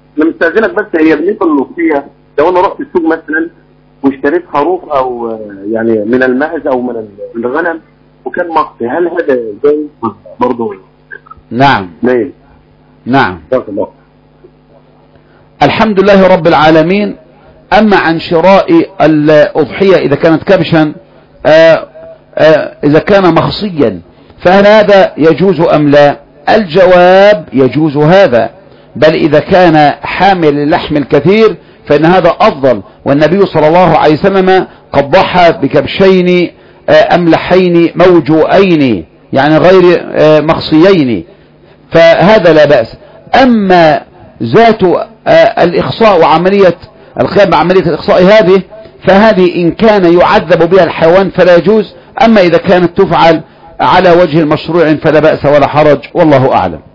انا مستاذنك بس، هي بالنسبه للوصيه لو انا رحت السوق مثلا واشتريت خروف او يعني من الماعز او من الغنم وكان مقصي، هل هذا جاي برضه؟ نعم. ليه؟ نعم. الله. الحمد لله رب العالمين. أما عن شراء الأضحية إذا كانت كبشا إذا كان مخصيا فهل هذا يجوز أم لا؟ الجواب يجوز هذا، بل إذا كان حامل اللحم الكثير فإن هذا أفضل، والنبي صلى الله عليه وسلم قد ضحى بكبشين أملحين موجوئين يعني غير مخصيين، فهذا لا بأس. أما ذات الإخصاء وعملية القيام بعملية الإخصاء فهذه إن كان يعذب بها الحيوان فلا يجوز، أما إذا كانت تفعل على وجه المشروع فلا بأس ولا حرج، والله أعلم.